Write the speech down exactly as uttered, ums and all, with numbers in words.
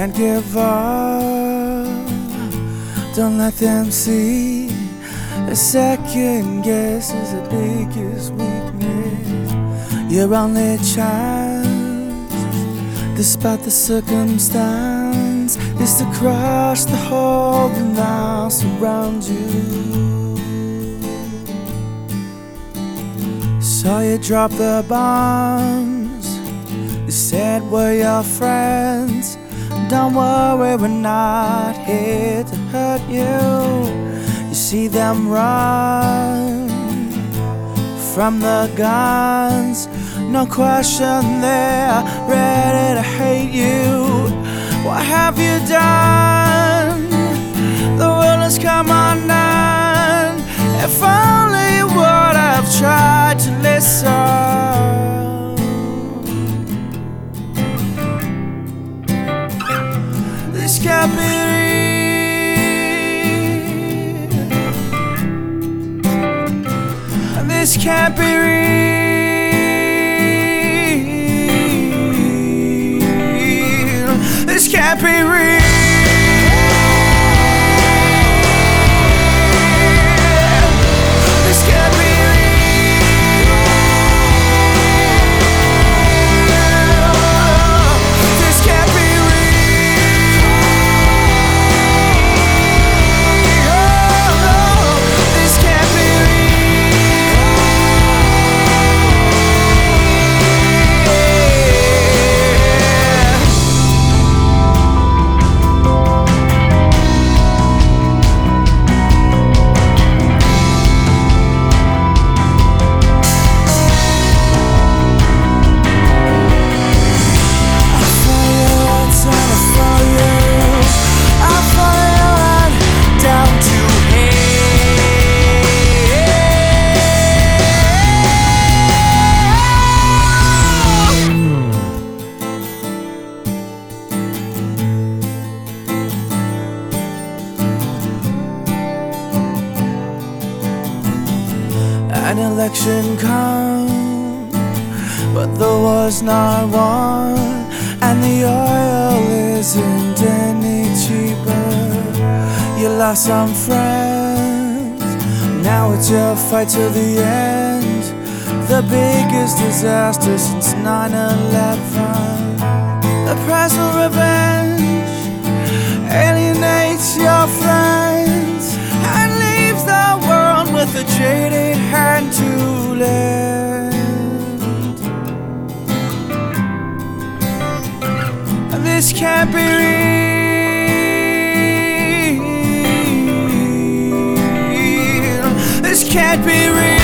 Can't give up, don't let them see. A second guess is the biggest weakness. Your only chance, despite the circumstance, is to crush the hole that now surrounds you. So you dropped the bombs, you said we're your friends. Don't worry, we're not here to hurt you. You see them run from the guns, no question they're ready to hate you. What have you done? The world has come undone. If only you would have tried to listen. This can't be real. This can't be real. This can't be real. An election come, but there was not one, and the oil isn't any cheaper. You lost some friends, now it's your fight to the end. The biggest disaster since nine eleven. The price of revenge alienates your friends and leaves the world with a jaded hand to lend. And this can't be real. This can't be real.